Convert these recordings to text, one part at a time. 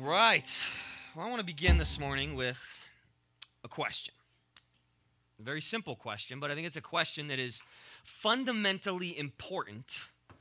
right. Well, I want to begin this morning with a question. A very simple question, but I think it's a question that is fundamentally important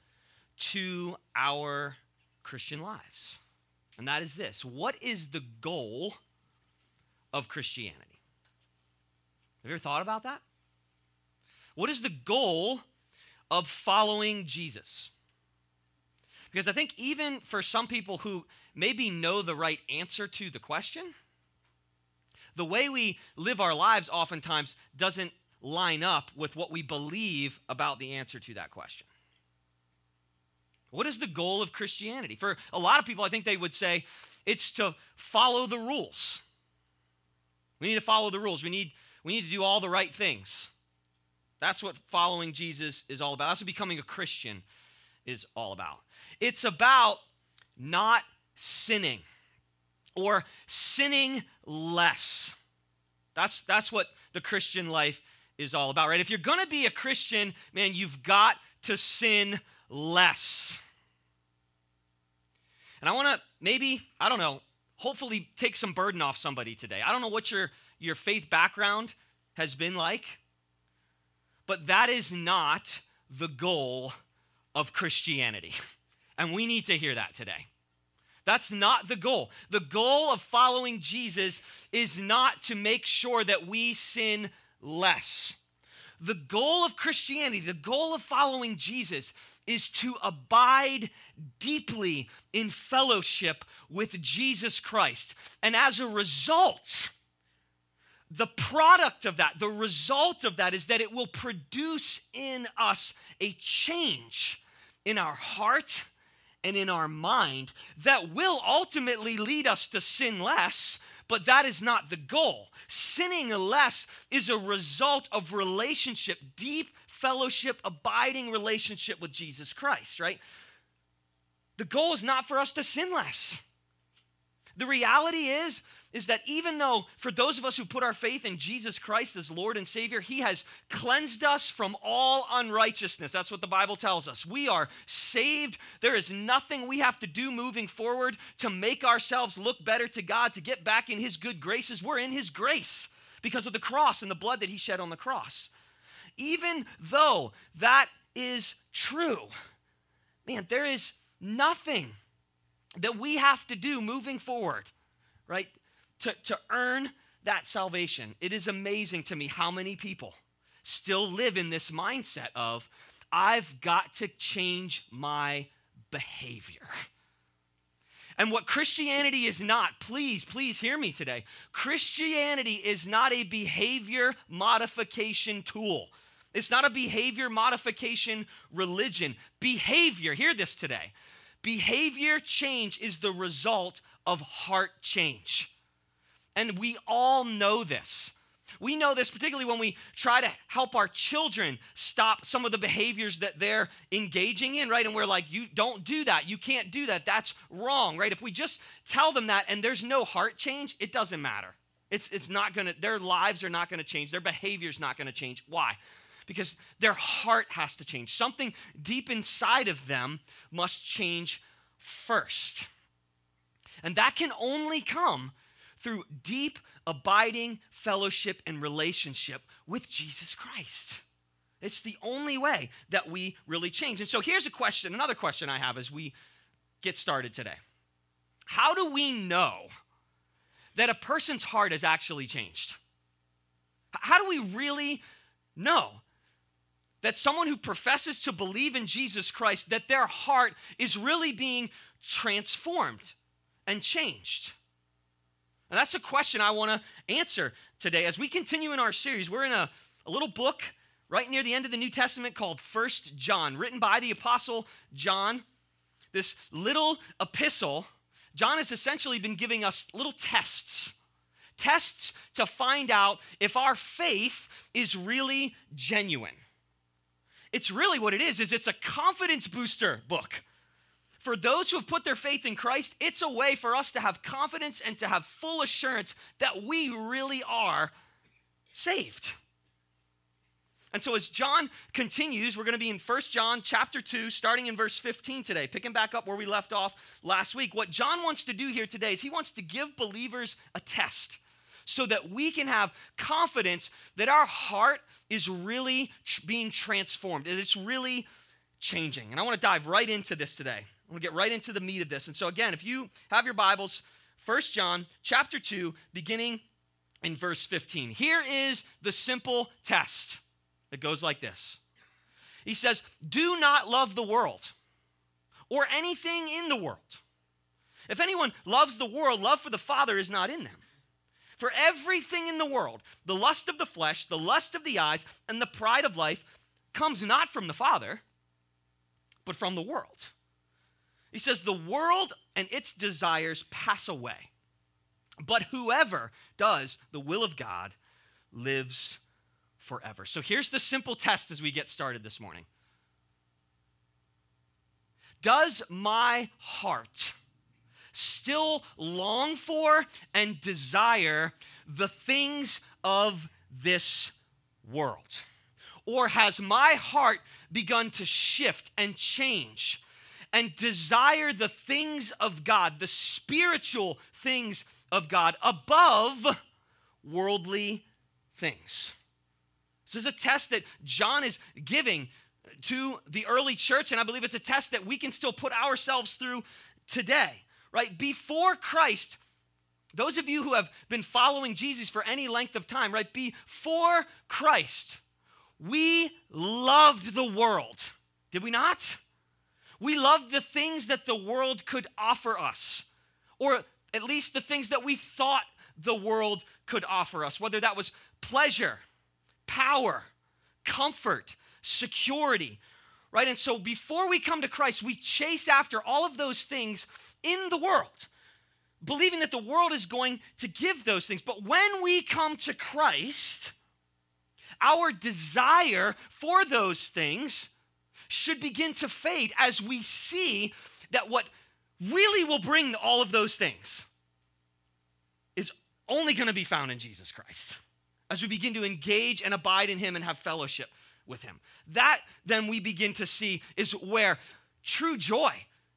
to our Christian lives. And that is this: what is the goal of Christianity? Have you ever thought about that? What is the goal of following Jesus? Because I think even for some people who maybe know the right answer to the question, the way we live our lives oftentimes doesn't line up with what we believe about the answer to that question. What is the goal of Christianity? For a lot of people, I think they would say it's to follow the rules. We need to follow the rules. We need to do all the right things. That's what following Jesus is all about. That's what becoming a Christian is all about. It's about not sinning or sinning less. That's what the Christian life is all about, right? If you're going to be a Christian, man, you've got to sin less. And I want to maybe, hopefully take some burden off somebody today. I don't know what your faith background has been like, but that is not the goal of Christianity. And we need to hear that today. That's not the goal. The goal of following Jesus is not to make sure that we sin less. The goal of Christianity, the goal of following Jesus, is to abide deeply in fellowship with Jesus Christ. And as a result, the product of that, the result of that is that it will produce in us a change in our heart and in our mind that will ultimately lead us to sin less, but that is not the goal. Sinning less is a result of relationship, deep fellowship, abiding relationship with Jesus Christ, right? The goal is not for us to sin less. The reality is that even though for those of us who put our faith in Jesus Christ as Lord and Savior, He has cleansed us from all unrighteousness. That's what the Bible tells us. We are saved. There is nothing we have to do moving forward to make ourselves look better to God, to get back in His good graces. We're in His grace because of the cross and the blood that He shed on the cross. Even though that is true, man, there is nothing that we have to do moving forward, right, to earn that salvation. It is amazing to me how many people still live in this mindset of, I've got to change my behavior. And what Christianity is not, please hear me today. Christianity is not a behavior modification tool. It's not a behavior modification religion. Behavior, hear this today. Behavior change is the result of heart change. And we all know this. We know this particularly when we try to help our children stop some of the behaviors that they're engaging in, right? And we're like, you don't do that. You can't do that. That's wrong, right? If we just tell them that and there's no heart change, it doesn't matter. It's not going to, their lives are not going to change. Their behavior's not going to change. Why? Because their heart has to change. Something deep inside of them must change first. And that can only come through deep, abiding fellowship and relationship with Jesus Christ. It's the only way that we really change. And so here's a question, another question I have as we get started today. How do we know that a person's heart has actually changed? How do we really know that someone who professes to believe in Jesus Christ, that their heart is really being transformed and changed? And that's a question I want to answer today. As we continue in our series, we're in a little book right near the end of the New Testament called 1 John, written by the Apostle John. This little epistle, John has essentially been giving us little tests to find out if our faith is really genuine. It's really what it is it's a confidence booster book. For those who have put their faith in Christ, it's a way for us to have confidence and to have full assurance that we really are saved. And so as John continues, we're going to be in 1 John chapter 2, starting in verse 15 today, picking back up where we left off last week. What John wants to do here today is he wants to give believers a test so that we can have confidence that our heart is really being transformed, and it's really changing. And I want to dive right into this today. I want to get right into the meat of this. And so again, if you have your Bibles, 1 John chapter 2, beginning in verse 15. Here is the simple test. It goes like this. He says, do not love the world or anything in the world. If anyone loves the world, love for the Father is not in them. For everything in the world, the lust of the flesh, the lust of the eyes, and the pride of life comes not from the Father, but from the world. He says, the world and its desires pass away, but whoever does the will of God lives forever. So here's the simple test as we get started this morning. Does my heart still long for and desire the things of this world? Or has my heart begun to shift and change and desire the things of God, the spiritual things of God above worldly things? This is a test that John is giving to the early church, and I believe it's a test that we can still put ourselves through today, right? Before Christ, those of you who have been following Jesus for any length of time, right? Before Christ, we loved the world, did we not? We loved the things that the world could offer us, or at least the things that we thought the world could offer us, whether that was pleasure, power, comfort, security, right? And so before we come to Christ, we chase after all of those things in the world, believing that the world is going to give those things. But when we come to Christ, our desire for those things should begin to fade as we see that what really will bring all of those things is only going to be found in Jesus Christ. As we begin to engage and abide in him and have fellowship with him. That then we begin to see is where true joy,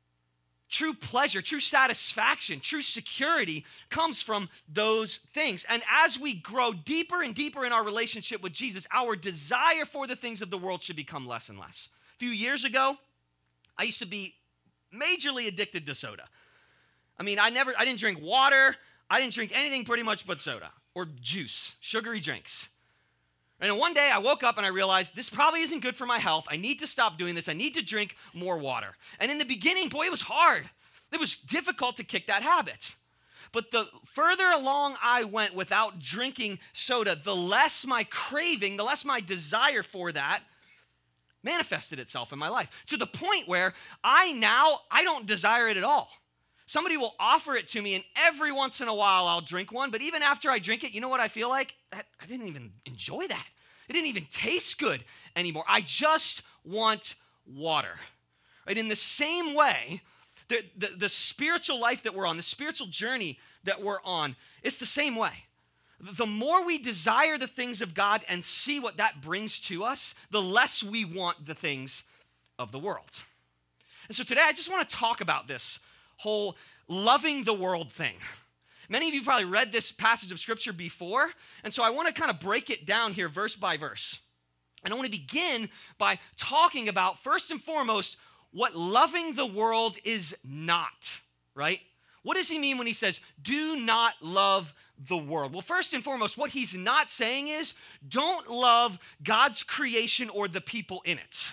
true pleasure, true satisfaction, true security comes from those things. And as we grow deeper and deeper in our relationship with Jesus, our desire for the things of the world should become less and less. A few years ago, I used to be majorly addicted to soda. I mean, I didn't drink water. I didn't drink anything pretty much but soda or juice, sugary drinks. And one day I woke up and I realized this probably isn't good for my health. I need to stop doing this. I need to drink more water. And in the beginning, boy, it was hard. It was difficult to kick that habit. But the further along I went without drinking soda, the less my craving, the less my desire for that manifested itself in my life. To the point where I don't desire it at all. Somebody will offer it to me, and every once in a while I'll drink one. But even after I drink it, you know what I feel like? I didn't even enjoy that. It didn't even taste good anymore. I just want water. Right? In the same way, the spiritual life that we're on, the spiritual journey that we're on, it's the same way. The more we desire the things of God and see what that brings to us, the less we want the things of the world. And so today I just want to talk about this whole loving the world thing. Many of you probably read this passage of scripture before, and so I want to kind of break it down here verse by verse. And I want to begin by talking about, first and foremost, what loving the world is not, right? What does he mean when he says, do not love the world? Well, first and foremost, what he's not saying is, don't love God's creation or the people in it.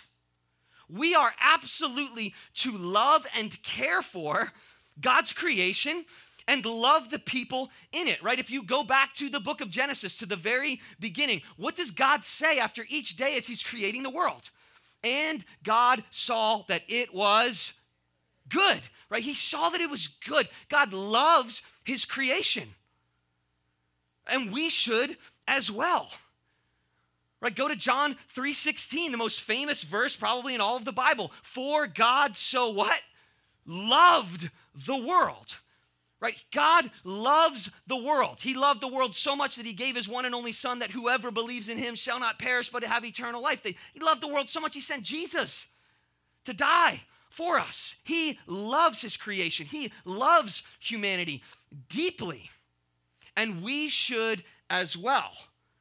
We are absolutely to love and care for God's creation and love the people in it, right? If you go back to the book of Genesis, to the very beginning, what does God say after each day as he's creating the world? And God saw that it was good, right? He saw that it was good. God loves his creation. And we should as well. Right, go to John 3:16, the most famous verse probably in all of the Bible. For God so what? Loved the world. right? God loves the world. He loved the world so much that he gave his one and only son that whoever believes in him shall not perish but have eternal life. He loved the world so much he sent Jesus to die for us. He loves his creation. He loves humanity deeply. And we should as well.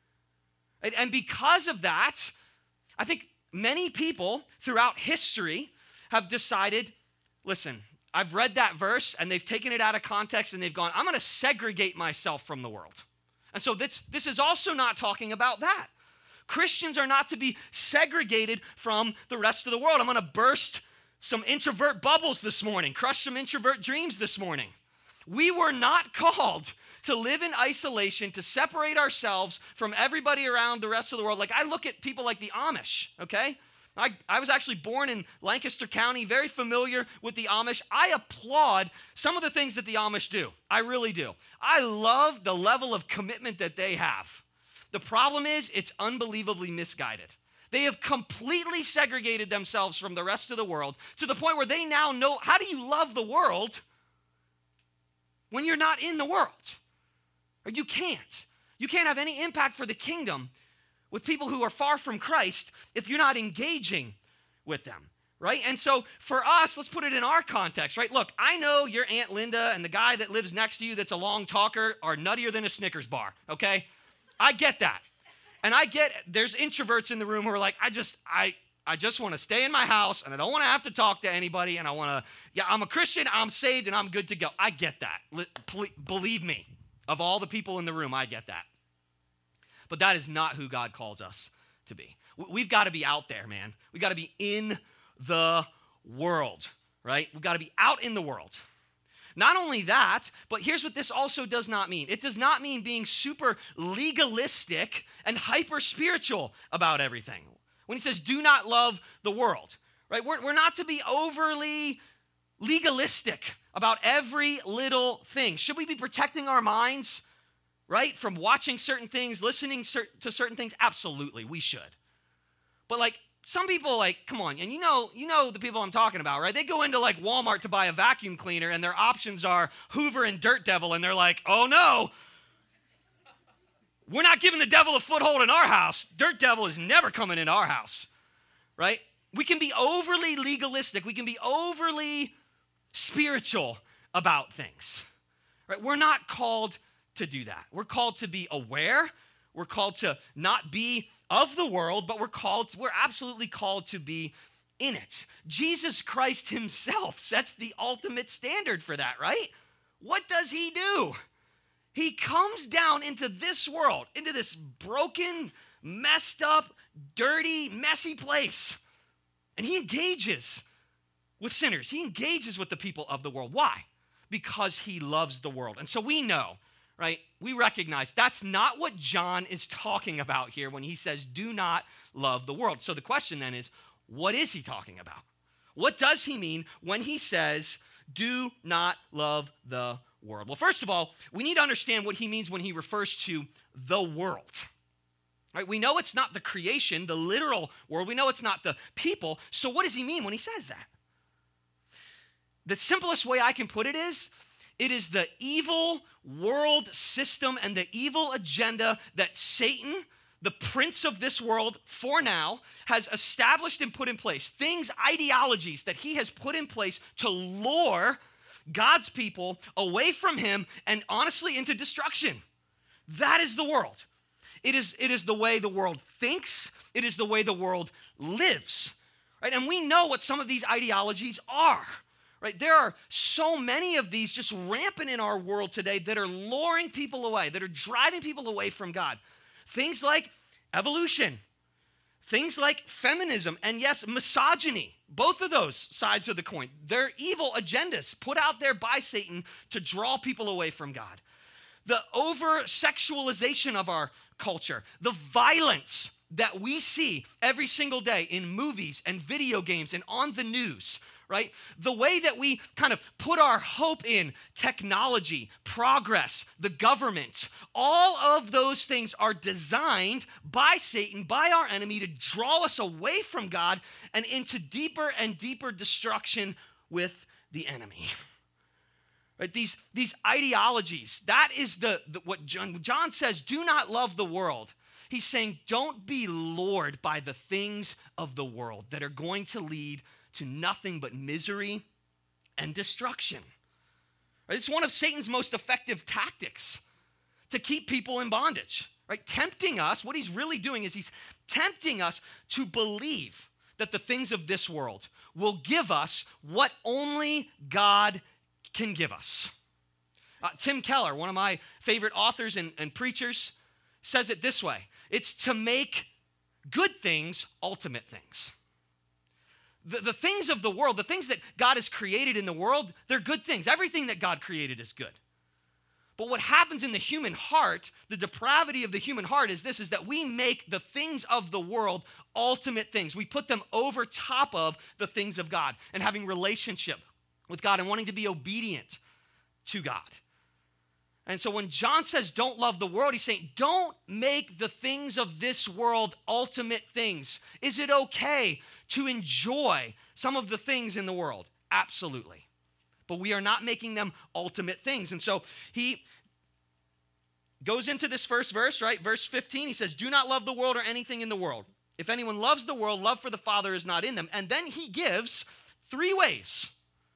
And because of that, I think many people throughout history have decided, listen, I've read that verse and they've taken it out of context and they've gone, I'm going to segregate myself from the world. And so this is also not talking about that. Christians are not to be segregated from the rest of the world. I'm going to burst some introvert bubbles this morning, crush some introvert dreams this morning. We were not called to live in isolation, to separate ourselves from everybody around the rest of the world. Like I look at people like the Amish, okay? I was actually born in Lancaster County, very familiar with the Amish. I applaud some of the things that the Amish do. I really do. I love the level of commitment that they have. The problem is it's unbelievably misguided. They have completely segregated themselves from the rest of the world to the point where they now know, how do you love the world when you're not in the world? Or you can't. You can't have any impact for the kingdom with people who are far from Christ if you're not engaging with them, right? And so for us, let's put it in our context, right? Look, I know your Aunt Linda and the guy that lives next to you that's a long talker are nuttier than a Snickers bar, okay? I get that. And I get there's introverts in the room who are like, I just want to stay in my house and I don't want to have to talk to anybody and I'm a Christian, I'm saved, and I'm good to go. I get that. Believe me, of all the people in the room, I get that. But that is not who God calls us to be. We've got to be out there, man. We've got to be in the world, right? We've got to be out in the world. Not only that, but here's what this also does not mean. It does not mean being super legalistic and hyper-spiritual about everything. When he says, do not love the world, right? We're not to be overly legalistic about every little thing. Should we be protecting our minds, right, from watching certain things, listening to certain things? Absolutely, we should. But like some people, like, come on, and you know the people I'm talking about, right? They go into like Walmart to buy a vacuum cleaner and their options are Hoover and Dirt Devil, and they're like, oh no, we're not giving the devil a foothold in our house. Dirt Devil is never coming in our house, right? We can be overly legalistic. We can be overly spiritual about things, right? We're not called to do that. We're called to be aware. We're called to not be of the world, but we're absolutely called to be in it. Jesus Christ himself sets the ultimate standard for that, right? What does he do? He comes down into this world, into this broken, messed up, dirty, messy place, and he engages with sinners. He engages with the people of the world. Why? Because he loves the world. And so we know, right? We recognize that's not what John is talking about here when he says, do not love the world. So the question then is, what is he talking about? What does he mean when he says, do not love the world? Well, first of all, we need to understand what he means when he refers to the world. Right? We know it's not the creation, the literal world. We know it's not the people. So what does he mean when he says that? The simplest way I can put it is the evil world system and the evil agenda that Satan, the prince of this world for now, has established and put in place. Things, ideologies that he has put in place to lure God's people away from him and honestly into destruction. That is the world. It is the way the world thinks. It is the way the world lives. Right? And we know what some of these ideologies are. Right? There are so many of these just rampant in our world today that are luring people away, that are driving people away from God. Things like evolution, things like feminism, and yes, misogyny. Both of those sides of the coin. They're evil agendas put out there by Satan to draw people away from God. The over-sexualization of our culture, the violence that we see every single day in movies and video games and on the news, right? The way that we kind of put our hope in technology, progress, the government, all of those things are designed by Satan, by our enemy, to draw us away from God and into deeper and deeper destruction with the enemy. Right? These ideologies, that is what John says, do not love the world. He's saying, don't be lured by the things of the world that are going to lead to nothing but misery and destruction. Right? It's one of Satan's most effective tactics to keep people in bondage, right? Tempting us, what he's really doing is he's tempting us to believe that the things of this world will give us what only God can give us. Tim Keller, one of my favorite authors and preachers, says it this way: it's to make good things ultimate things. The things of the world, the things that God has created in the world, they're good things. Everything that God created is good. But what happens in the human heart, the depravity of the human heart is this, is that we make the things of the world ultimate things. We put them over top of the things of God and having relationship with God and wanting to be obedient to God. And so when John says don't love the world, he's saying don't make the things of this world ultimate things. Is it okay to enjoy some of the things in the world? Absolutely. But we are not making them ultimate things. And so he goes into this first verse, right? Verse 15, he says, do not love the world or anything in the world. If anyone loves the world, love for the Father is not in them. And then he gives three ways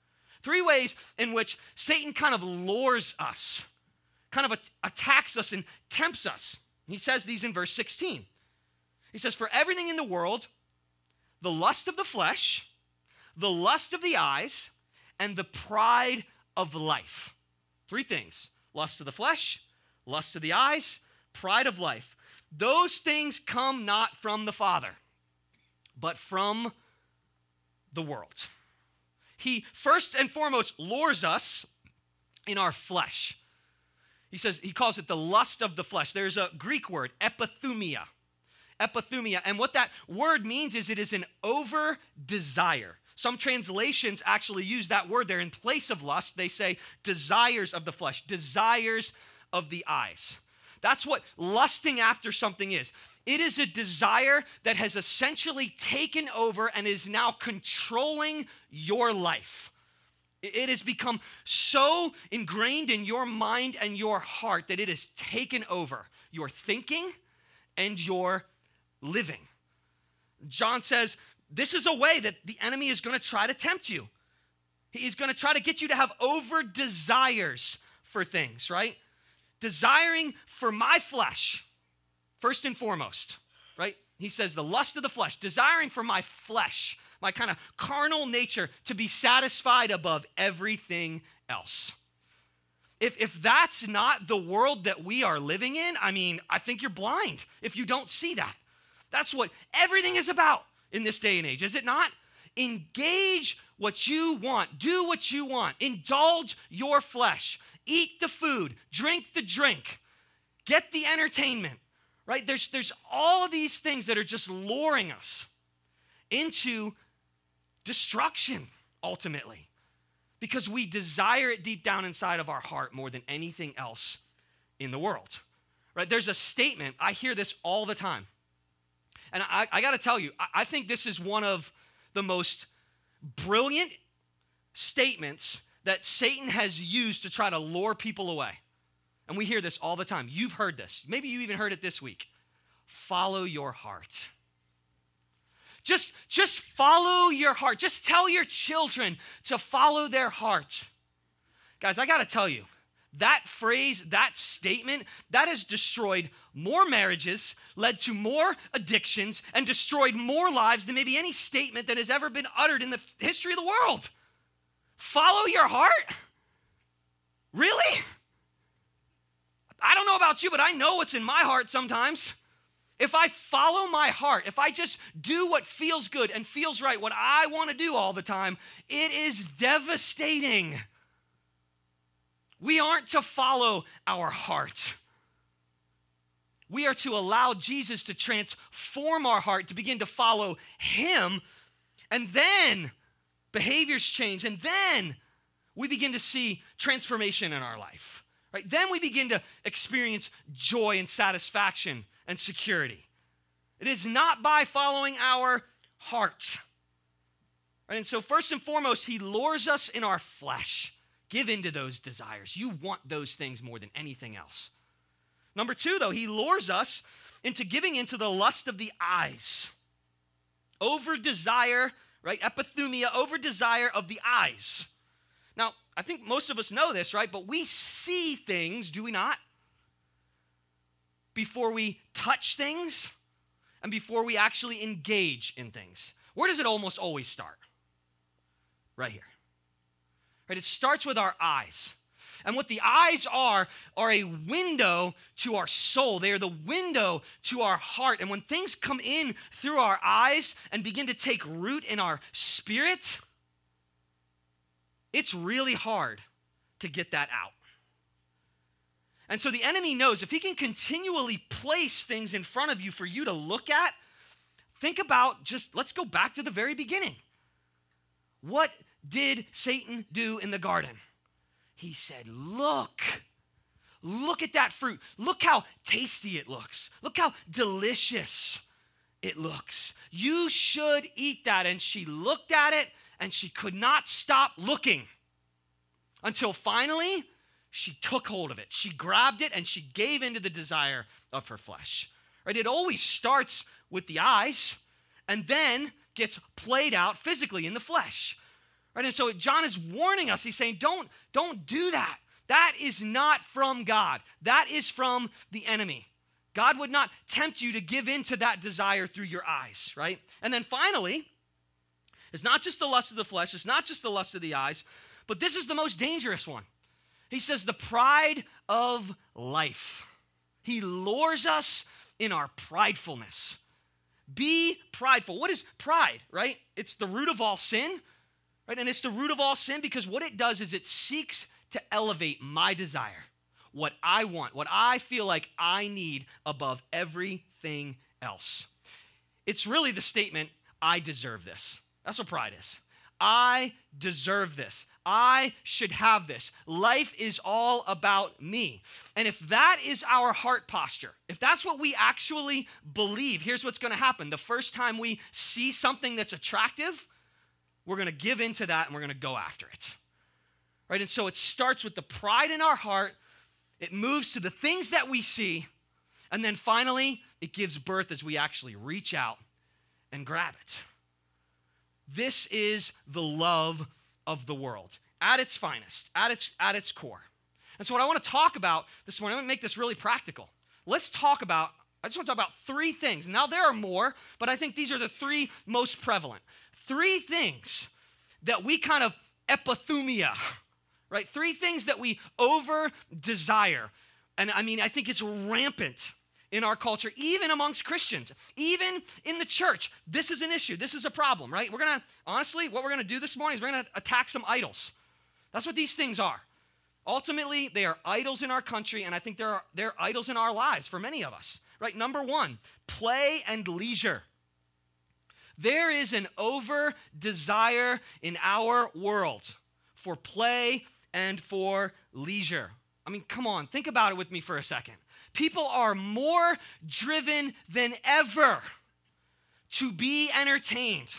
in which Satan kind of lures us, kind of attacks us and tempts us. He says these in verse 16. He says, for everything in the world, the lust of the flesh, the lust of the eyes, and the pride of life. Three things: lust of the flesh, lust of the eyes, pride of life. Those things come not from the Father, but from the world. He first and foremost lures us in our flesh. He calls it the lust of the flesh. There's a Greek word, epithumia. Epithumia. And what that word means is it is an over desire. Some translations actually use that word there. In place of lust, they say desires of the flesh, desires of the eyes. That's what lusting after something is. It is a desire that has essentially taken over and is now controlling your life. It has become so ingrained in your mind and your heart that it has taken over your thinking and your living. John says, this is a way that the enemy is going to try to tempt you. He's going to try to get you to have over desires for things, right? Desiring for my flesh, first and foremost, right? He says the lust of the flesh, desiring for my flesh, my kind of carnal nature to be satisfied above everything else. If that's not the world that we are living in, I think you're blind if you don't see that. That's what everything is about in this day and age, is it not? Engage what you want. Do what you want. Indulge your flesh. Eat the food. Drink the drink. Get the entertainment, right? There's all of these things that are just luring us into destruction, ultimately, because we desire it deep down inside of our heart more than anything else in the world, right? There's a statement, I hear this all the time. And I got to tell you, I think this is one of the most brilliant statements that Satan has used to try to lure people away. And we hear this all the time. You've heard this. Maybe you even heard it this week. Follow your heart. Just follow your heart. Just tell your children to follow their heart. Guys, I got to tell you, that phrase, that statement, that has destroyed more marriages, led to more addictions, and destroyed more lives than maybe any statement that has ever been uttered in the history of the world. Follow your heart? Really? I don't know about you, but I know what's in my heart sometimes. If I follow my heart, if I just do what feels good and feels right, what I want to do all the time, it is devastating. We aren't to follow our heart. We are to allow Jesus to transform our heart, to begin to follow him, and then behaviors change, and then we begin to see transformation in our life. Right? Then we begin to experience joy and satisfaction and security. It is not by following our heart. Right? And so first and foremost, he lures us in our flesh. give into those desires. You want those things more than anything else. Number two, though, he lures us into giving into the lust of the eyes. Over desire, right? Epithumia, over desire of the eyes. Now, I think most of us know this, right? But we see things, do we not? Before we touch things and before we actually engage in things. Where does it almost always start? Right here. Right? It starts with our eyes. And what the eyes are a window to our soul. They are the window to our heart. And when things come in through our eyes and begin to take root in our spirit, it's really hard to get that out. And so the enemy knows if he can continually place things in front of you for you to look at, think about let's go back to the very beginning. What did Satan do in the garden? He said, look at that fruit. Look how tasty it looks. Look how delicious it looks. You should eat that. And she looked at it and she could not stop looking until finally she took hold of it. She grabbed it and she gave into the desire of her flesh. Right? It always starts with the eyes and then gets played out physically in the flesh. Right? And so John is warning us. He's saying, don't do that. That is not from God. That is from the enemy. God would not tempt you to give into that desire through your eyes, right? And then finally, it's not just the lust of the flesh. It's not just the lust of the eyes, but this is the most dangerous one. He says the pride of life. He lures us in our pridefulness. Be prideful. What is pride, right? It's the root of all sin. Right? And it's the root of all sin because what it does is it seeks to elevate my desire, what I want, what I feel like I need above everything else. It's really the statement, I deserve this. That's what pride is. I deserve this. I should have this. Life is all about me. And if that is our heart posture, if that's what we actually believe, here's what's going to happen. The first time we see something that's attractive, we're going to give into that and we're going to go after it. Right? And so it starts with the pride in our heart. It moves to the things that we see. And then finally, it gives birth as we actually reach out and grab it. This is the love of the world at its finest, at its core. And so what I want to talk about this morning, I'm going to make this really practical. I just want to talk about three things. Now there are more, but I think these are the three most prevalent. Three things that we kind of epithumia, right? Three things that we over desire. And I mean, I think it's rampant in our culture, even amongst Christians, even in the church. This is an issue. This is a problem, right? Honestly, what we're going to do this morning is we're going to attack some idols. That's what these things are. Ultimately, they are idols in our country, and I think they're idols in our lives for many of us, right? Number one, play and leisure. There is an over desire in our world for play and for leisure. I mean, come on, think about it with me for a second. People are more driven than ever to be entertained,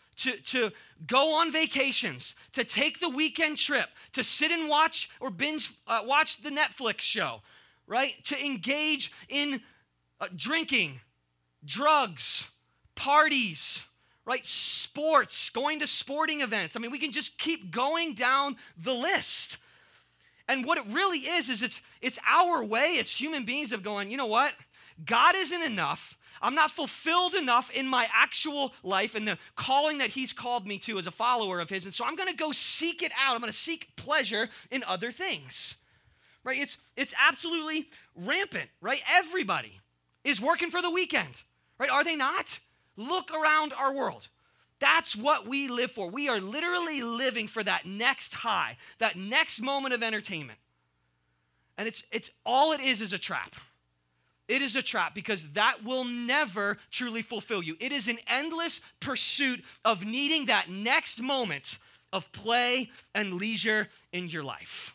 to go on vacations, to take the weekend trip, to sit and watch or binge watch the Netflix show, right? To engage in drinking, drugs, parties, right? Sports, going to sporting events. I mean, we can just keep going down the list. And what it really is it's our way, it's human beings of going, you know what? God isn't enough. I'm not fulfilled enough in my actual life and the calling that he's called me to as a follower of his. And so I'm going to go seek it out. I'm going to seek pleasure in other things, right? It's absolutely rampant, right? Everybody is working for the weekend, right? Are they not? Look around our world. That's what we live for. We are literally living for that next high, that next moment of entertainment. And it's all it is a trap. It is a trap because that will never truly fulfill you. It is an endless pursuit of needing that next moment of play and leisure in your life.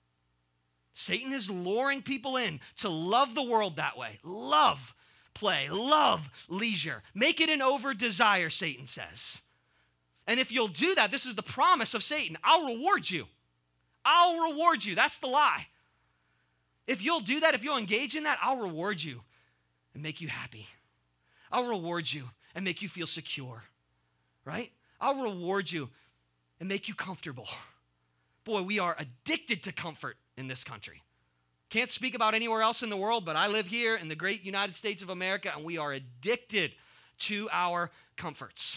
Satan is luring people in to love the world that way. Love play, love leisure. Make it an over desire, Satan says. And if you'll do that, this is the promise of Satan. I'll reward you. I'll reward you. That's the lie. If you'll do that, if you'll engage in that, I'll reward you and make you happy. I'll reward you and make you feel secure, right? I'll reward you and make you comfortable. Boy, we are addicted to comfort in this country. Can't speak about anywhere else in the world, but I live here in the great United States of America, and we are addicted to our comforts.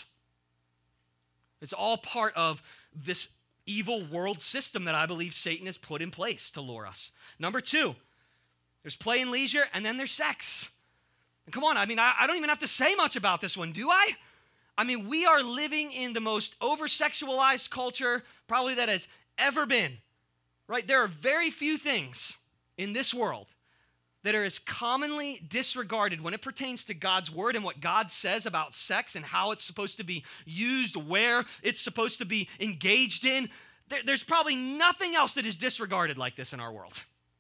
It's all part of this evil world system that I believe Satan has put in place to lure us. Number 2, there's play and leisure, and then there's sex. And come on, I don't even have to say much about this one, do I? We are living in the most over-sexualized culture probably that has ever been, right? There are very few things in this world that are as commonly disregarded when it pertains to God's word and what God says about sex and how it's supposed to be used, where it's supposed to be engaged in. There's probably nothing else that is disregarded like this in our world.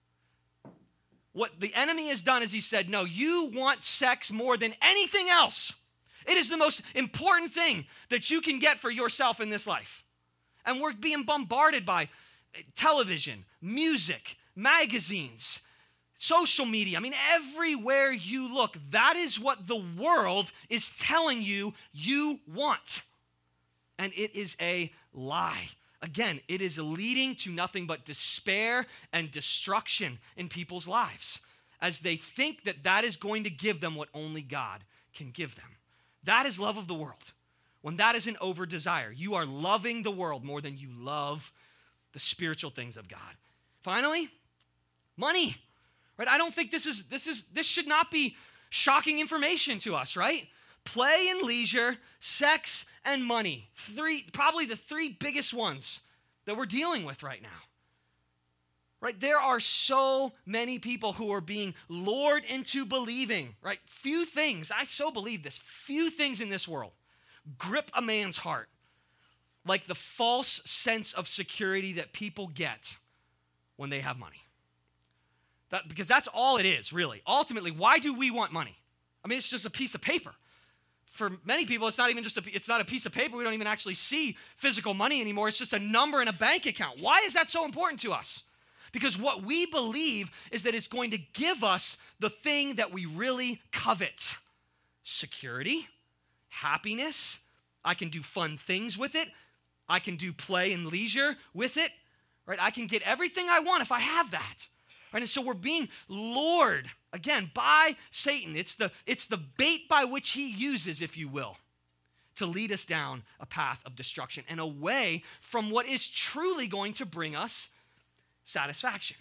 What the enemy has done is he said, no, you want sex more than anything else. It is the most important thing that you can get for yourself in this life. And we're being bombarded by television, music, magazines, social media. Everywhere you look, that is what the world is telling you you want. And it is a lie. Again, it is leading to nothing but despair and destruction in people's lives as they think that that is going to give them what only God can give them. That is love of the world. When that is an over-desire, you are loving the world more than you love the spiritual things of God. Finally, money, right? I don't think this should not be shocking information to us, right? Play and leisure, sex and money. Probably the 3 biggest ones that we're dealing with right now. Right? There are so many people who are being lured into believing, right? Few things, I so believe this, few things in this world grip a man's heart like the false sense of security that people get when they have money. Because that's all it is, really. Ultimately, why do we want money? It's just a piece of paper. For many people, it's not even it's not a piece of paper. We don't even actually see physical money anymore. It's just a number in a bank account. Why is that so important to us? Because what we believe is that it's going to give us the thing that we really covet. Security, happiness. I can do fun things with it. I can do play and leisure with it. Right? I can get everything I want if I have that. Right? And so we're being lured, again, by Satan. It's the bait by which he uses, if you will, to lead us down a path of destruction and away from what is truly going to bring us satisfaction.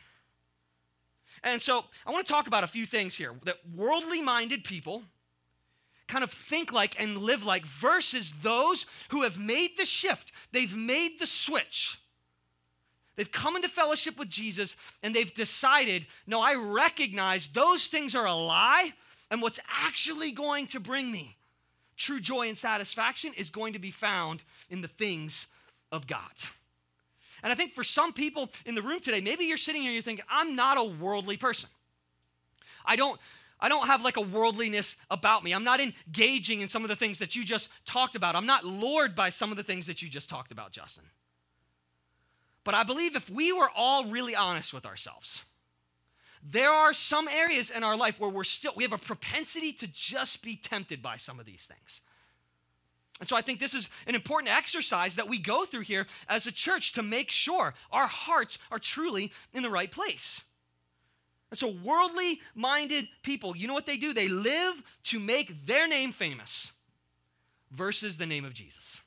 And so I want to talk about a few things here that worldly-minded people kind of think like and live like versus those who have made the shift. They've made the switch. They've come into fellowship with Jesus and they've decided, no, I recognize those things are a lie, and what's actually going to bring me true joy and satisfaction is going to be found in the things of God. And I think for some people in the room today, maybe you're sitting here and you're thinking, I'm not a worldly person. I don't have like a worldliness about me. I'm not engaging in some of the things that you just talked about. I'm not lured by some of the things that you just talked about, Justin. But I believe if we were all really honest with ourselves, there are some areas in our life where we have a propensity to just be tempted by some of these things. And so I think this is an important exercise that we go through here as a church to make sure our hearts are truly in the right place. And so worldly-minded people, you know what they do? They live to make their name famous versus the name of Jesus.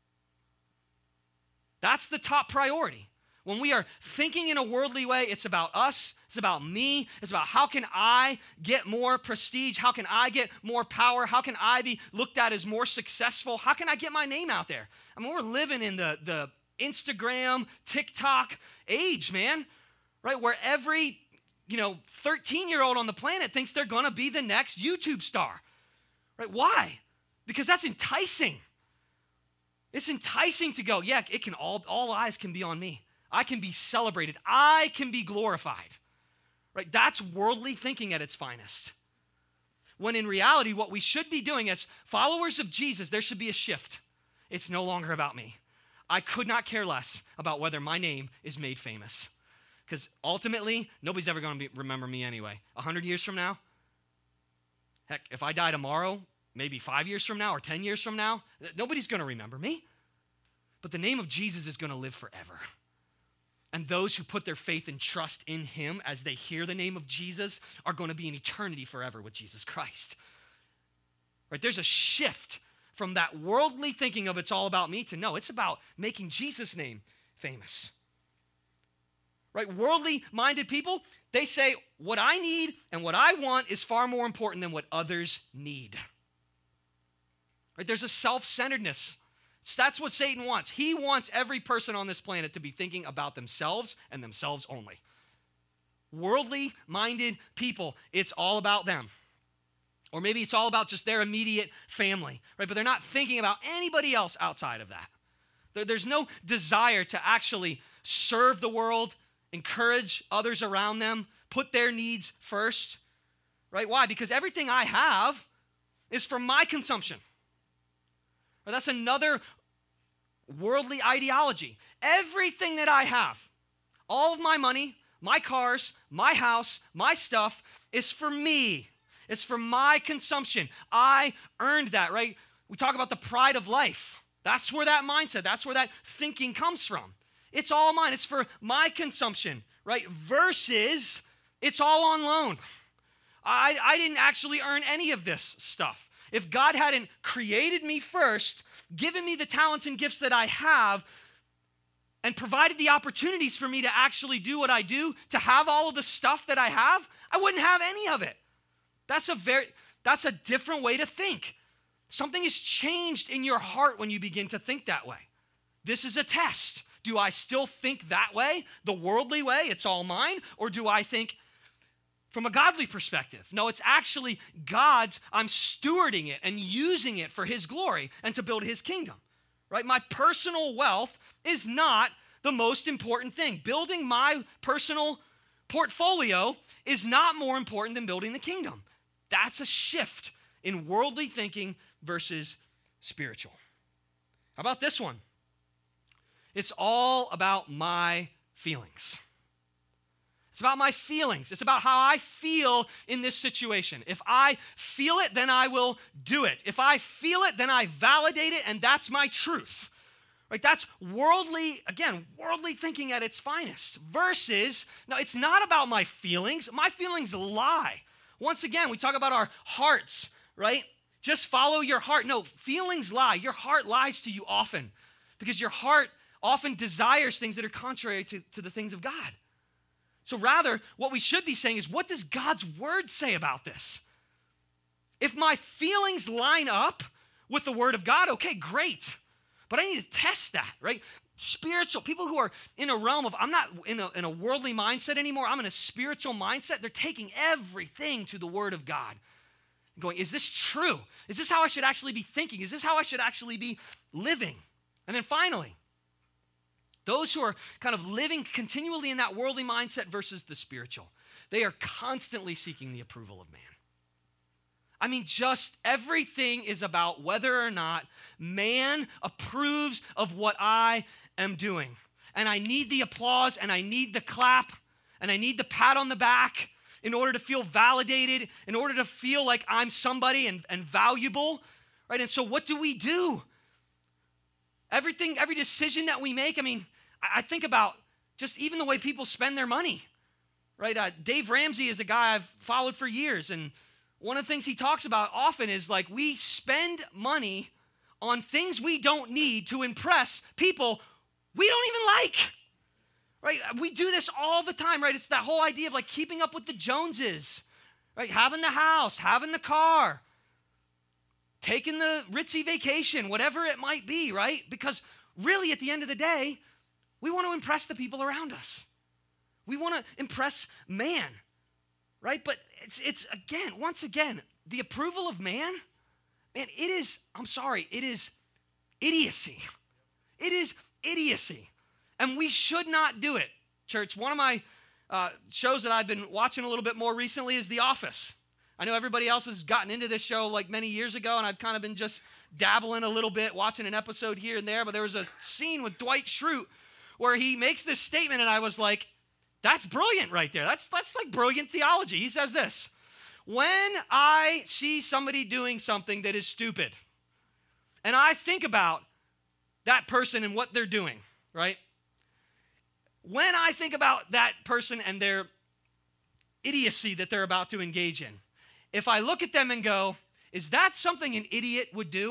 That's the top priority. When we are thinking in a worldly way, it's about us, it's about me, it's about how can I get more prestige, how can I get more power, how can I be looked at as more successful, how can I get my name out there? We're living in the Instagram, TikTok age, man, right? Where every 13-year-old on the planet thinks they're gonna be the next YouTube star, right? Why? Because that's enticing. It's enticing to go, yeah, it can all eyes can be on me. I can be celebrated. I can be glorified. Right? That's worldly thinking at its finest. When in reality, what we should be doing as followers of Jesus, there should be a shift. It's no longer about me. I could not care less about whether my name is made famous. Because ultimately, nobody's ever going to remember me anyway. 100 years from now, heck, if I die tomorrow, maybe 5 years from now or 10 years from now, nobody's going to remember me. But the name of Jesus is going to live forever. And those who put their faith and trust in him as they hear the name of Jesus are going to be in eternity forever with Jesus Christ. Right? There's a shift from that worldly thinking of it's all about me to no, it's about making Jesus' name famous. Right? Worldly minded people, they say what I need and what I want is far more important than what others need. Right? There's a self-centeredness. That's what Satan wants. He wants every person on this planet to be thinking about themselves and themselves only. Worldly minded people, it's all about them. Or maybe it's all about just their immediate family, right? But they're not thinking about anybody else outside of that. There's no desire to actually serve the world, encourage others around them, put their needs first, right? Why? Because everything I have is for my consumption. Or that's another worldly ideology. Everything that I have, all of my money, my cars, my house, my stuff is for me. It's for my consumption. I earned that, right? We talk about the pride of life. That's where that mindset, that's where that thinking comes from. It's all mine. It's for my consumption, right? Versus it's all on loan. I didn't actually earn any of this stuff. If God hadn't created me first, given me the talents and gifts that I have, and provided the opportunities for me to actually do what I do, to have all of the stuff that I have, I wouldn't have any of it. That's a different way to think. Something has changed in your heart when you begin to think that way. This is a test. Do I still think that way, the worldly way, it's all mine, or do I think from a godly perspective? No, it's actually God's. I'm stewarding it and using it for his glory and to build his kingdom, right? My personal wealth is not the most important thing. Building my personal portfolio is not more important than building the kingdom. That's a shift in worldly thinking versus spiritual. How about this one? It's all about my feelings. It's about my feelings. It's about how I feel in this situation. If I feel it, then I will do it. If I feel it, then I validate it, and that's my truth. Right? That's worldly, again, worldly thinking at its finest. Versus, no, it's not about my feelings. My feelings lie. Once again, we talk about our hearts, right? Just follow your heart. No, feelings lie. Your heart lies to you often because your heart often desires things that are contrary to the things of God. So rather, what we should be saying is, what does God's word say about this? If my feelings line up with the word of God, okay, great. But I need to test that, right? Spiritual, people who are in a realm of, I'm not in a worldly mindset anymore, I'm in a spiritual mindset, they're taking everything to the word of God. Going, is this true? Is this how I should actually be thinking? Is this how I should actually be living? And then finally, those who are kind of living continually in that worldly mindset versus the spiritual, they are constantly seeking the approval of man. I mean, just everything is about whether or not man approves of what I am doing. And I need the applause, and I need the clap, and I need the pat on the back in order to feel validated, in order to feel like I'm somebody and valuable, right? And so what do? Every decision that we make, I mean, I think about just even the way people spend their money, right? Dave Ramsey is a guy I've followed for years, and one of the things he talks about often is like we spend money on things we don't need to impress people we don't even like, right? We do this all the time, right? It's that whole idea of like keeping up with the Joneses, right? Having the house, having the car, taking the ritzy vacation, whatever it might be, right? Because really at the end of the day, we want to impress the people around us. We want to impress man, right? But it's again, once again, the approval of man, it is idiocy. It is idiocy. And we should not do it. Church, one of my shows that I've been watching a little bit more recently is The Office. I know everybody else has gotten into this show like many years ago, and I've kind of been just dabbling a little bit, watching an episode here and there, but there was a scene with Dwight Schrute where he makes this statement, and I was like, that's brilliant right there. That's like brilliant theology. He says this: when I see somebody doing something that is stupid, and I think about that person and what they're doing, right? When I think about that person and their idiocy that they're about to engage in, if I look at them and go, is that something an idiot would do?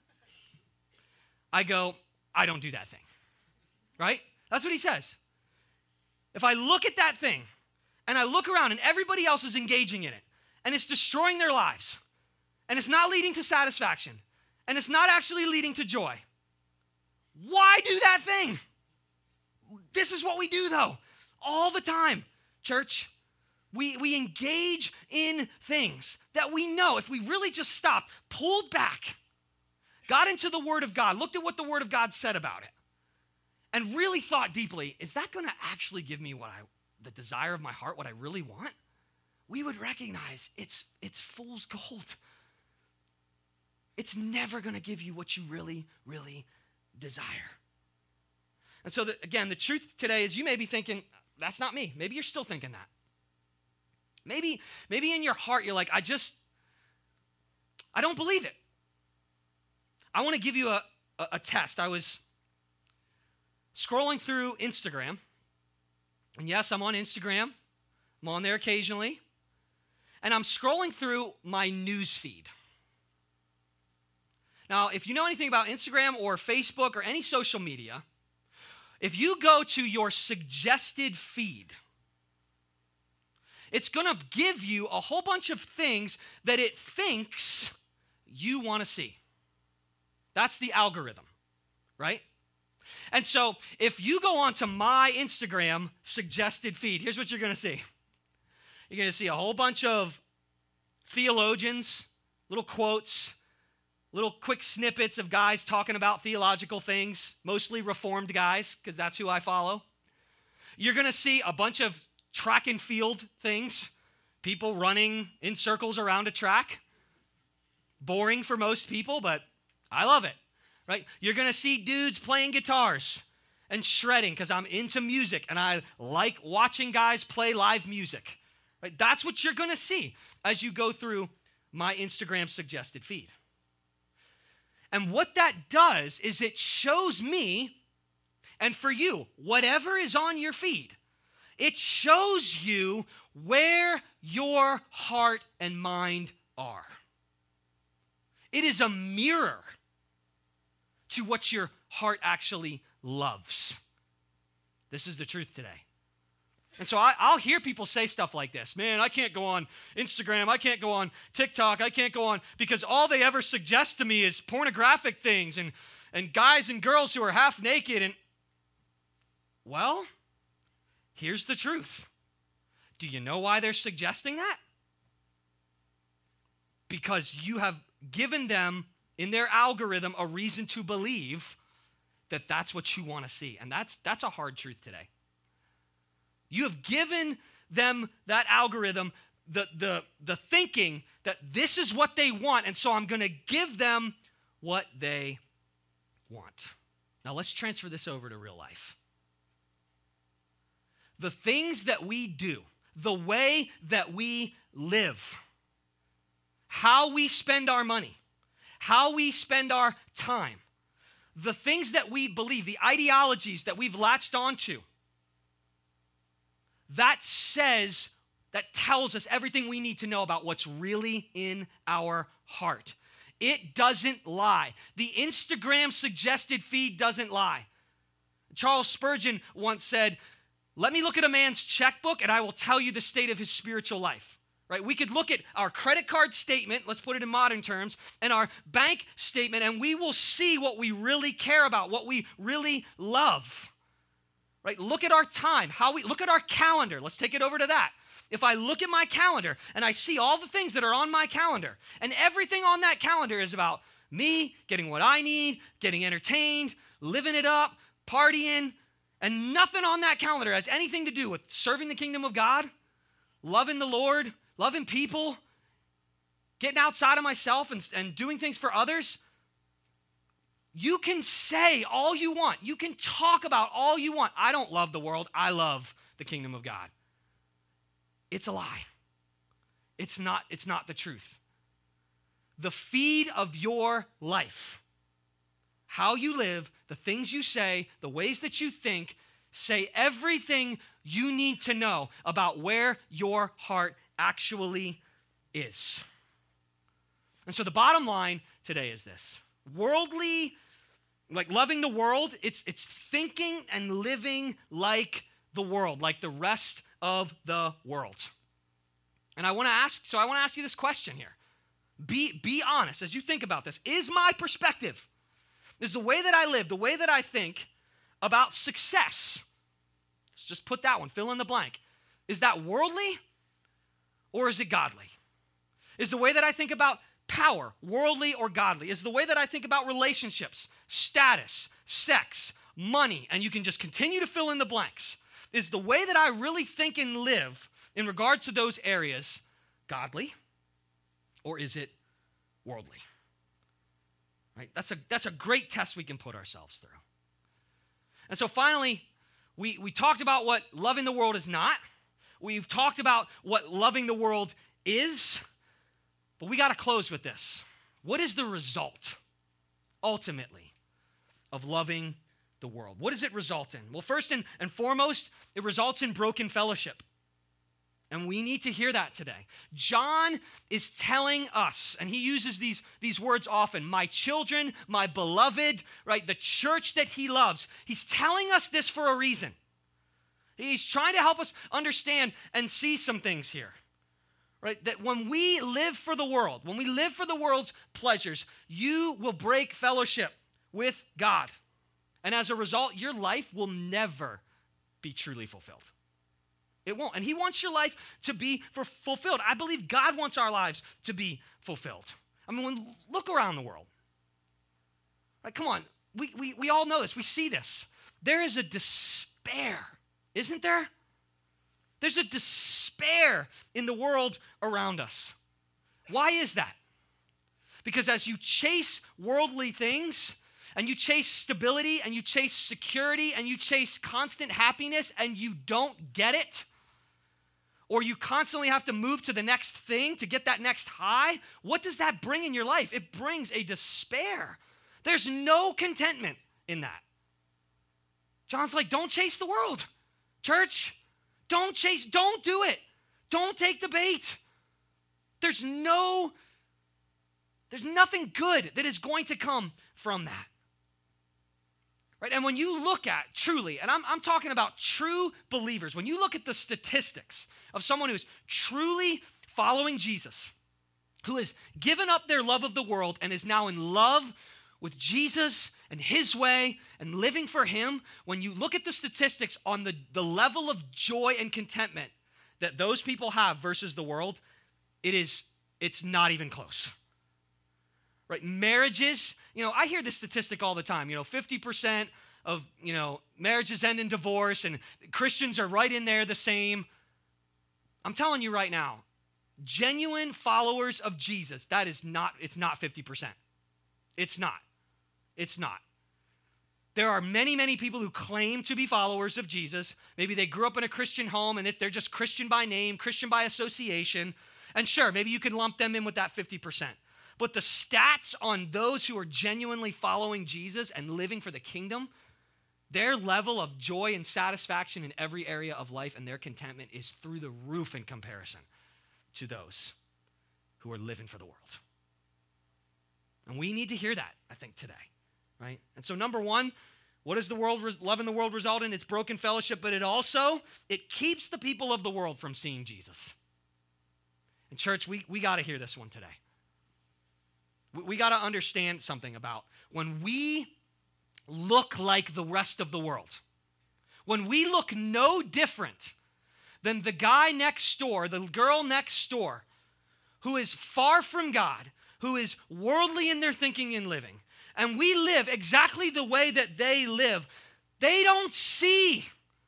I go, I don't do that thing, right? That's what he says. If I look at that thing and I look around and everybody else is engaging in it and it's destroying their lives and it's not leading to satisfaction and it's not actually leading to joy, why do that thing? This is what we do, though, all the time, church. We engage in things that we know if we really just stopped, pulled back, got into the Word of God, looked at what the Word of God said about it, and really thought deeply, is that going to actually give me the desire of my heart, what I really want? We would recognize it's fool's gold. It's never going to give you what you really, really desire. And so, again, the truth today is you may be thinking, that's not me. Maybe you're still thinking that. Maybe in your heart you're like, I don't believe it. I want to give you a test. I was scrolling through Instagram, and yes, I'm on Instagram. I'm on there occasionally, and I'm scrolling through my news feed. Now, if you know anything about Instagram or Facebook or any social media, if you go to your suggested feed, it's going to give you a whole bunch of things that it thinks you want to see. That's the algorithm, right? And so if you go onto my Instagram suggested feed, here's what you're going to see. You're going to see a whole bunch of theologians, little quotes, little quick snippets of guys talking about theological things, mostly Reformed guys, because that's who I follow. You're going to see a bunch of track and field things, people running in circles around a track. Boring for most people, but I love it, right? You're going to see dudes playing guitars and shredding because I'm into music and I like watching guys play live music, right? That's what you're going to see as you go through my Instagram suggested feed. And what that does is it shows me, and for you, whatever is on your feed, it shows you where your heart and mind are. It is a mirror to what your heart actually loves. This is the truth today. And so I'll hear people say stuff like this. Man, I can't go on Instagram. I can't go on TikTok. I can't go on because all they ever suggest to me is pornographic things and guys and girls who are half naked. And, well, here's the truth. Do you know why they're suggesting that? Because you have given them in their algorithm a reason to believe that that's what you want to see. And that's a hard truth today. You have given them that algorithm, the thinking that this is what they want, and so I'm going to give them what they want. Now let's transfer this over to real life. The things that we do, the way that we live, how we spend our money, how we spend our time, the things that we believe, the ideologies that we've latched onto, that tells us everything we need to know about what's really in our heart. It doesn't lie. The Instagram suggested feed doesn't lie. Charles Spurgeon once said, "Let me look at a man's checkbook and I will tell you the state of his spiritual life." Right? We could look at our credit card statement, let's put it in modern terms, and our bank statement, and we will see what we really care about, what we really love. Right? Look at our time, look at our calendar. Let's take it over to that. If I look at my calendar and I see all the things that are on my calendar, and everything on that calendar is about me getting what I need, getting entertained, living it up, partying, and nothing on that calendar has anything to do with serving the kingdom of God, loving the Lord, loving people, getting outside of myself and doing things for others, You can say all you want. You can talk about all you want. I don't love the world. I love the kingdom of God. It's a lie. It's not the truth. The feed of your life, how you live, the things you say, the ways that you think, say everything you need to know about where your heart actually is. And so the bottom line today is this. Worldly, like loving the world, it's thinking and living like the world, like the rest of the world. And I want to ask you this question here. Be honest as you think about this. Is my perspective, is the way that I live, the way that I think about success, let's just put that one, fill in the blank, is that worldly or is it godly? Is the way that I think about power worldly or godly? Is the way that I think about relationships, status, sex, money, and you can just continue to fill in the blanks, is the way that I really think and live in regard to those areas godly or is it worldly? Right? That's a great test we can put ourselves through. And so finally, we talked about what loving the world is not. We've talked about what loving the world is. But we got to close with this. What is the result, ultimately, of loving the world? What does it result in? Well, first and foremost, it results in broken fellowship. And we need to hear that today. John is telling us, and he uses these words often, my children, my beloved, right? The church that he loves. He's telling us this for a reason. He's trying to help us understand and see some things here. Right? That when we live for the world, when we live for the world's pleasures, you will break fellowship with God. And as a result, your life will never be truly fulfilled. It won't. And he wants your life to be fulfilled. I believe God wants our lives to be fulfilled. I mean, look around the world. Right, come on. We all know this. We see this. There is a despair, isn't there? There's a despair in the world around us. Why is that? Because as you chase worldly things, and you chase stability, and you chase security, and you chase constant happiness, and you don't get it, or you constantly have to move to the next thing to get that next high, what does that bring in your life? It brings a despair. There's no contentment in that. John's like, don't chase the world. Church, don't do it. Don't take the bait. There's nothing good that is going to come from that. Right? And when you look at truly, and I'm talking about true believers, when you look at the statistics of someone who's truly following Jesus, who has given up their love of the world and is now in love with Jesus and his way and living for him, when you look at the statistics on the level of joy and contentment that those people have versus the world, it's not even close. Right? Marriages, I hear this statistic all the time, 50% of, marriages end in divorce and Christians are right in there the same. I'm telling you right now, genuine followers of Jesus, it's not 50%. It's not. There are many, many people who claim to be followers of Jesus. Maybe they grew up in a Christian home and they're just Christian by name, Christian by association. And sure, maybe you can lump them in with that 50%. But the stats on those who are genuinely following Jesus and living for the kingdom, their level of joy and satisfaction in every area of life and their contentment is through the roof in comparison to those who are living for the world. And we need to hear that, I think, today, right? And so number one, what does loving the world result in? It's broken fellowship, but it keeps the people of the world from seeing Jesus. And church, we got to hear this one today. We got to understand something about when we look like the rest of the world, when we look no different than the guy next door, the girl next door, who is far from God, who is worldly in their thinking and living, and we live exactly the way that they live, they don't see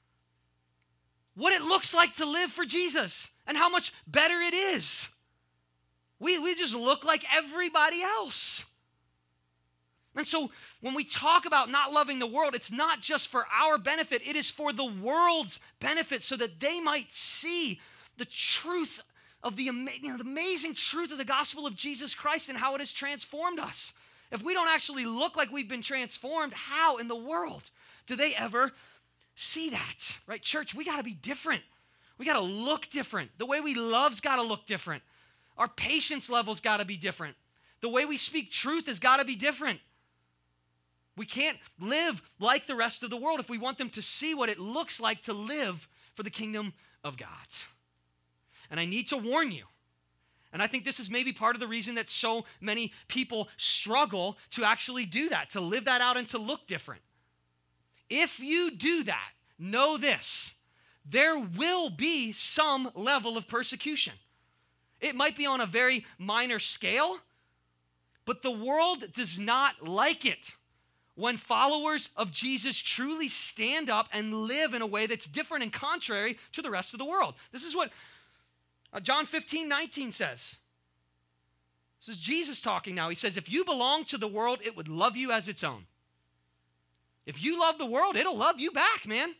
what it looks like to live for Jesus and how much better it is. We just look like everybody else. And so when we talk about not loving the world, it's not just for our benefit, it is for the world's benefit so that they might see the truth of the amazing truth of the gospel of Jesus Christ and how it has transformed us. If we don't actually look like we've been transformed, how in the world do they ever see that? Right, church, we got to be different. We got to look different. The way we love's got to look different. Our patience level's got to be different. The way we speak truth has got to be different. We can't live like the rest of the world if we want them to see what it looks like to live for the kingdom of God. And I need to warn you, and I think this is maybe part of the reason that so many people struggle to actually do that, to live that out and to look different. If you do that, know this, there will be some level of persecution. It might be on a very minor scale, but the world does not like it when followers of Jesus truly stand up and live in a way that's different and contrary to the rest of the world. This is what John 15:19 says. This is Jesus talking now. He says, if you belong to the world, it would love you as its own. If you love the world, it'll love you back, man.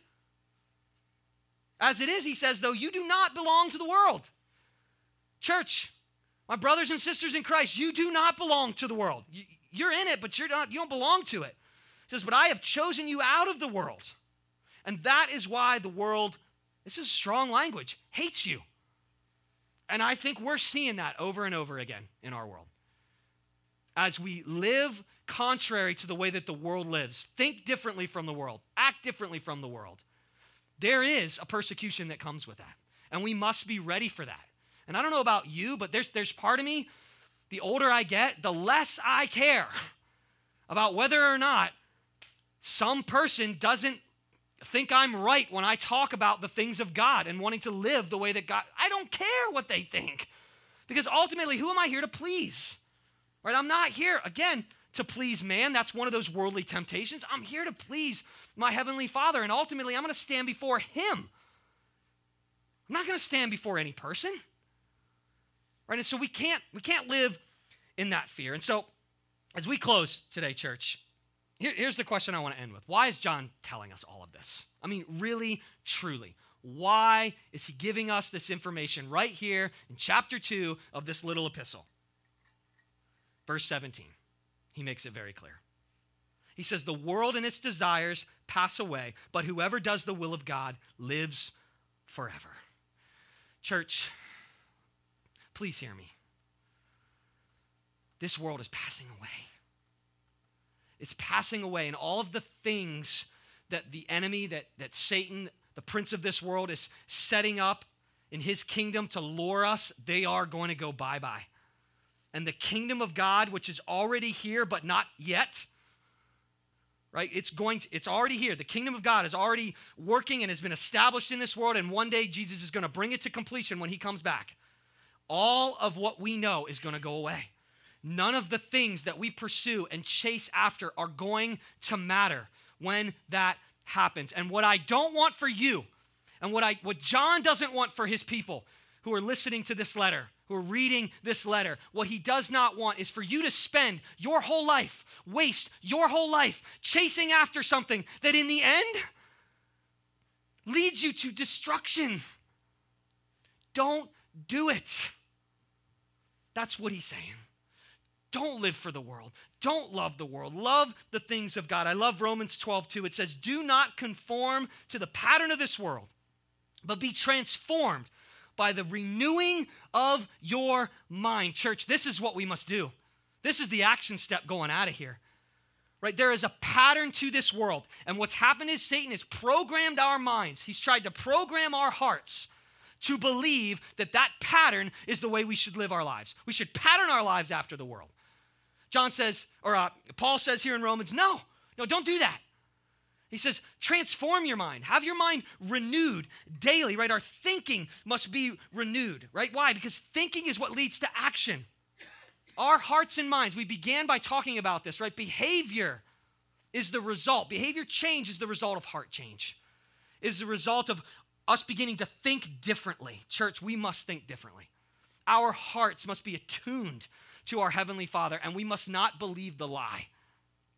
As it is, he says, though, you do not belong to the world. Church, my brothers and sisters in Christ, you do not belong to the world. You're in it, but you don't belong to it. He says, but I have chosen you out of the world. And that is why the world, this is strong language, hates you. And I think we're seeing that over and over again in our world. As we live contrary to the way that the world lives, think differently from the world, act differently from the world, there is a persecution that comes with that. And we must be ready for that. And I don't know about you, but there's part of me, the older I get, the less I care about whether or not some person doesn't think I'm right when I talk about the things of God and wanting to live the way that God, I don't care what they think. Because ultimately, who am I here to please? Right? I'm not here, again, to please man. That's one of those worldly temptations. I'm here to please my heavenly Father, and ultimately, I'm going to stand before him. I'm not going to stand before any person. Right? And so we can't live in that fear. And so as we close today, church, here's the question I want to end with. Why is John telling us all of this? I mean, really, truly, why is he giving us this information right here in chapter 2 of this little epistle? Verse 17, he makes it very clear. He says, the world and its desires pass away, but whoever does the will of God lives forever. Church, please hear me. This world is passing away. It's passing away, and all of the things that the enemy, that Satan, the prince of this world, is setting up in his kingdom to lure us, they are going to go bye-bye. And the kingdom of God, which is already here but not yet, right? It's already here. The kingdom of God is already working and has been established in this world, and one day Jesus is going to bring it to completion when he comes back. All of what we know is going to go away. None of the things that we pursue and chase after are going to matter when that happens. And what I don't want for you, and what John doesn't want for his people who are listening to this letter, who are reading this letter, what he does not want is for you to spend your whole life, waste your whole life chasing after something that in the end leads you to destruction. Don't do it. That's what he's saying. Don't live for the world. Don't love the world. Love the things of God. I love Romans 12:2. It says, do not conform to the pattern of this world, but be transformed by the renewing of your mind. Church, this is what we must do. This is the action step going out of here. Right? There is a pattern to this world. And what's happened is Satan has programmed our minds. He's tried to program our hearts to believe that that pattern is the way we should live our lives. We should pattern our lives after the world. Paul says here in Romans, no, don't do that. He says, transform your mind. Have your mind renewed daily, right? Our thinking must be renewed, right? Why? Because thinking is what leads to action. Our hearts and minds, we began by talking about this, right? Behavior is the result. Behavior change is the result of heart change. It is the result of us beginning to think differently. Church, we must think differently. Our hearts must be attuned to our Heavenly Father, and we must not believe the lie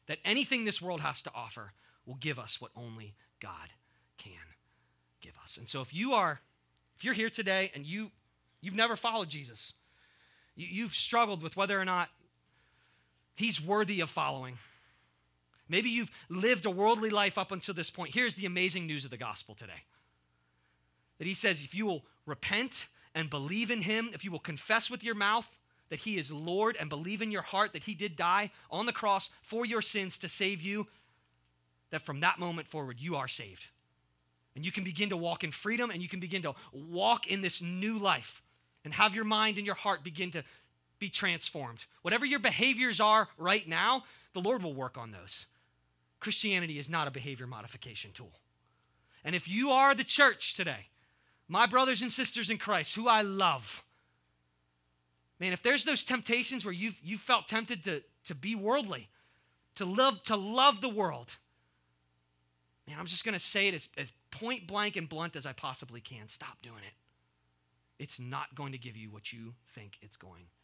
that anything this world has to offer will give us what only God can give us. And so if you're here today and you've never followed Jesus, you've struggled with whether or not he's worthy of following. Maybe you've lived a worldly life up until this point. Here's the amazing news of the gospel today. That he says, if you will repent and believe in him, if you will confess with your mouth that he is Lord and believe in your heart that he did die on the cross for your sins to save you, that from that moment forward, you are saved. And you can begin to walk in freedom, and you can begin to walk in this new life and have your mind and your heart begin to be transformed. Whatever your behaviors are right now, the Lord will work on those. Christianity is not a behavior modification tool. And if you are the church today, my brothers and sisters in Christ, who I love, man, if there's those temptations where you've felt tempted to be worldly, to love the world, man, I'm just going to say it as point blank and blunt as I possibly can. Stop doing it. It's not going to give you what you think it's going